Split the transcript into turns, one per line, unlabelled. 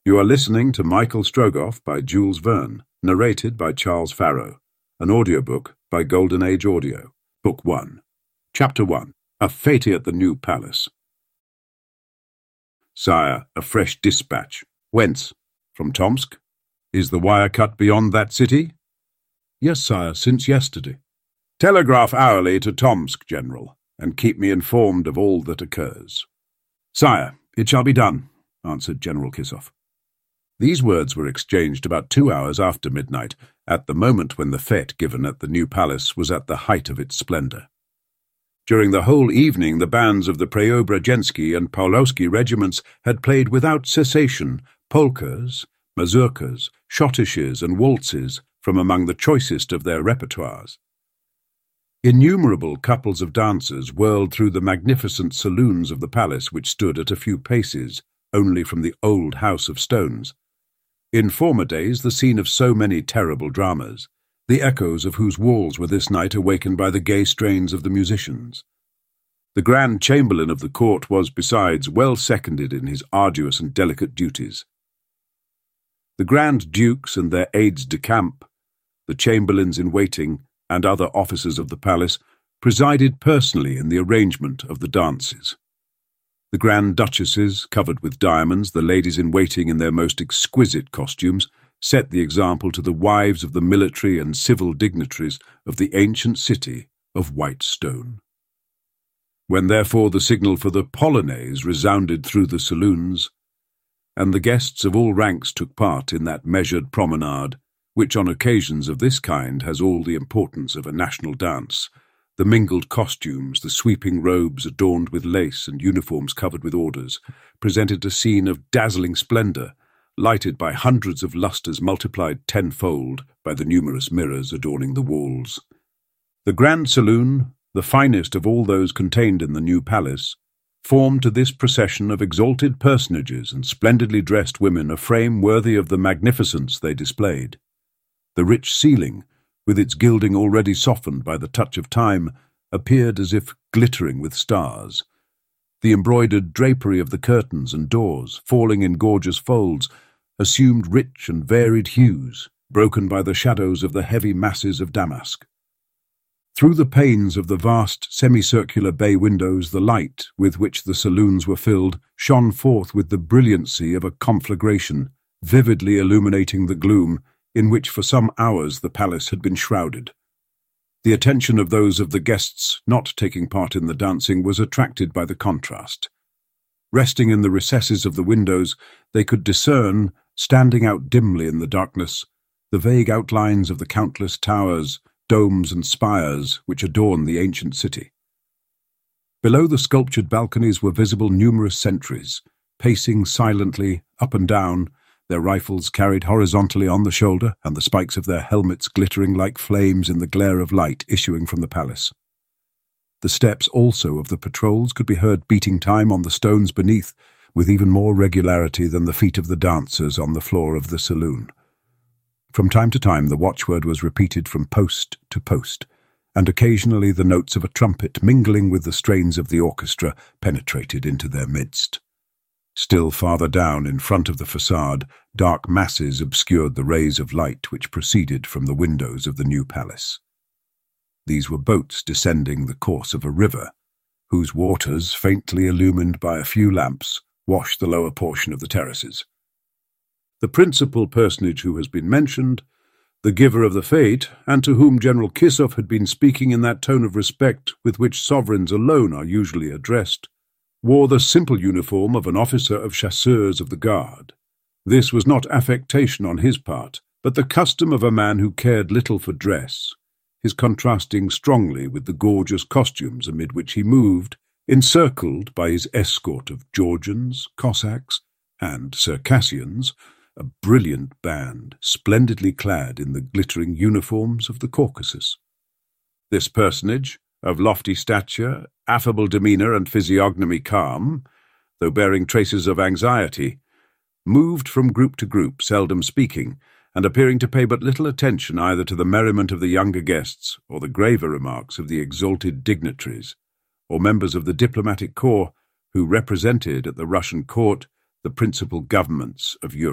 You are listening to Michael Strogoff by Jules Verne, narrated by Charles Farrow, an audiobook by Golden Age Audio, Book 1. Chapter 1. A Fete at the New Palace. Sire, a fresh dispatch. Whence? From Tomsk? Is the wire cut beyond that city?
Yes, sire, since yesterday.
Telegraph hourly to Tomsk, General, and keep me informed of all that occurs. Sire, it shall be done, answered General Kissoff. These words were exchanged about 2 hours after midnight, at the moment when the fête given at the New Palace was at the height of its splendor. During the whole evening the bands of the Preobrazhensky and Pawlowski regiments had played without cessation polkas, mazurkas, schottisches and waltzes from among the choicest of their repertoires. Innumerable couples of dancers whirled through the magnificent saloons of the palace, which stood at a few paces only from the old house of stones. In former days the scene of so many terrible dramas, the echoes of whose walls were this night awakened by the gay strains of the musicians. The Grand Chamberlain of the court was, besides, well seconded in his arduous and delicate duties. The Grand Dukes and their aides-de-camp, the chamberlains in waiting, and other officers of the palace, presided personally in the arrangement of the dances. The Grand Duchesses, covered with diamonds, the ladies in waiting in their most exquisite costumes, set the example to the wives of the military and civil dignitaries of the ancient city of white stone. When therefore the signal for the polonaise resounded through the saloons, and the guests of all ranks took part in that measured promenade, which on occasions of this kind has all the importance of a national dance, the mingled costumes, the sweeping robes adorned with lace and uniforms covered with orders, presented a scene of dazzling splendor, lighted by hundreds of lustres multiplied tenfold by the numerous mirrors adorning the walls. The Grand Saloon, the finest of all those contained in the New Palace, formed to this procession of exalted personages and splendidly dressed women a frame worthy of the magnificence they displayed. The rich ceiling, with its gilding already softened by the touch of time, appeared as if glittering with stars. The embroidered drapery of the curtains and doors, falling in gorgeous folds, assumed rich and varied hues, broken by the shadows of the heavy masses of damask. Through the panes of the vast semicircular bay windows the light with which the saloons were filled shone forth with the brilliancy of a conflagration, vividly illuminating the gloom in which for some hours the palace had been shrouded. The attention of those of the guests not taking part in the dancing was attracted by the contrast. Resting in the recesses of the windows, they could discern, standing out dimly in the darkness, the vague outlines of the countless towers, domes and spires which adorn the ancient city. Below the sculptured balconies were visible numerous sentries, pacing silently up and down, their rifles carried horizontally on the shoulder, and the spikes of their helmets glittering like flames in the glare of light issuing from the palace. The steps also of the patrols could be heard beating time on the stones beneath, with even more regularity than the feet of the dancers on the floor of the saloon. From time to time the watchword was repeated from post to post, and occasionally the notes of a trumpet mingling with the strains of the orchestra penetrated into their midst. Still farther down, in front of the facade, dark masses obscured the rays of light which proceeded from the windows of the New Palace. These were boats descending the course of a river, whose waters, faintly illumined by a few lamps, washed the lower portion of the terraces. The principal personage who has been mentioned, the giver of the fete, and to whom General Kissoff had been speaking in that tone of respect with which sovereigns alone are usually addressed, wore the simple uniform of an officer of chasseurs of the guard. This was not affectation on his part, but the custom of a man who cared little for dress, his contrasting strongly with the gorgeous costumes amid which he moved, encircled by his escort of Georgians, Cossacks, and Circassians, a brilliant band, splendidly clad in the glittering uniforms of the Caucasus. This personage, of lofty stature, affable demeanour and physiognomy calm, though bearing traces of anxiety, moved from group to group, seldom speaking, and appearing to pay but little attention either to the merriment of the younger guests or the graver remarks of the exalted dignitaries, or members of the diplomatic corps who represented at the Russian court the principal governments of Europe.